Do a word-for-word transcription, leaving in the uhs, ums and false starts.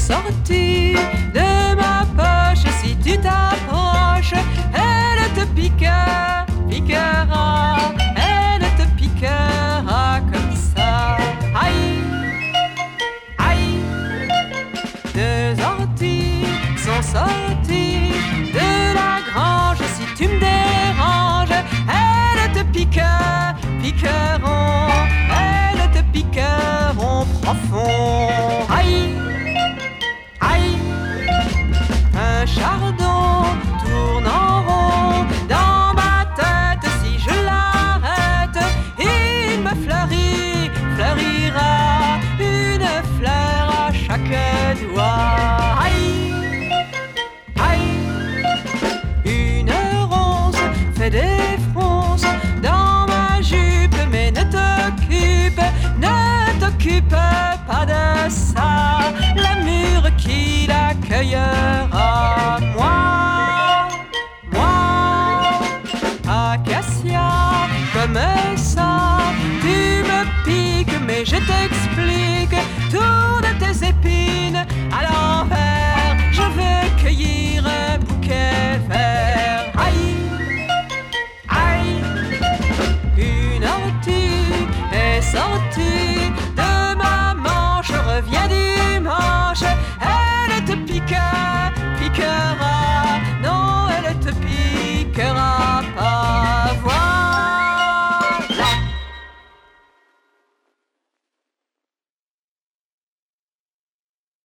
sorties de ma poche. Si tu t'approches, elle te piquera, piquera, elle te piquera comme ça. Aïe, aïe, deux orties sont sorties de la grange. Si tu me déranges, elles te piquent, piqueront, elles te piqueront profond. Aïe, aïe, un chardon tourne en rond dans ma tête. Si je l'arrête, il me fleurit, fleurira une fleur à chaque doigt. Aïe, aïe, une ronce fait des fronces dans ma jupe, mais ne t'occupe, ne t'occupe pas de ça. La mûre qui l'accueillera, moi, moi, acacia, comme ça, tu me piques, mais je t'explique